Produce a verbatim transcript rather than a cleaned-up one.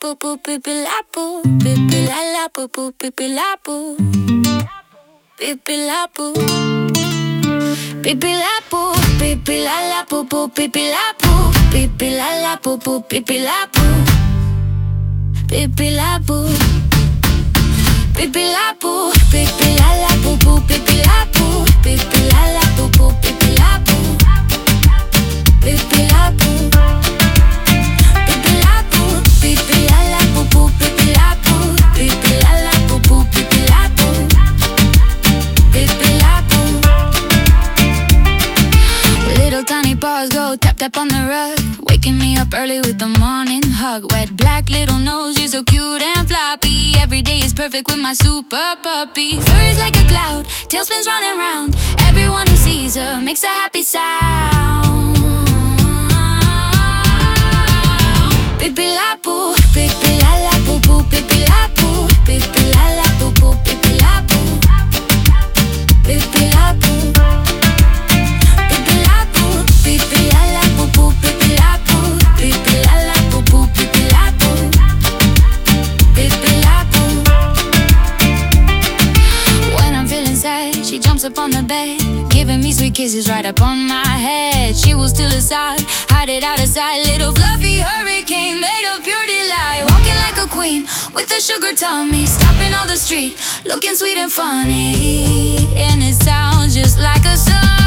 boo boo, pippi la boo, pippi la la boo boo, pippi la boo, pippi la boo, pippi la boo, pippi la la boo boo, pippi la boo, pippi la la boo boo, pippi la boo, pippi la boo, pippi la boo, pippi la la boo boo, pippi la boo, pippi la la boo boo, pippi la boo, pippi la boo. Tiny paws go tap tap on the rug, waking me up early with the morning hug. Wet black little nose, you're so cute and floppy. Every day is perfect with my super puppy. Fur is like a cloud, tail spins round and round. Everyone who sees her makes a happy sound. Pippi la boo, pippi la la boo boo, pippi la boo, pippi la la boo boo, pippi la boo, pippi la boo. Up on the bed, giving me sweet kisses right up on my head. She will steal aside, hide it out of sight. Little fluffy hurricane made of pure delight. Walking like a queen with a sugar tummy, stopping all the street, looking sweet and funny. And it sounds just like a song.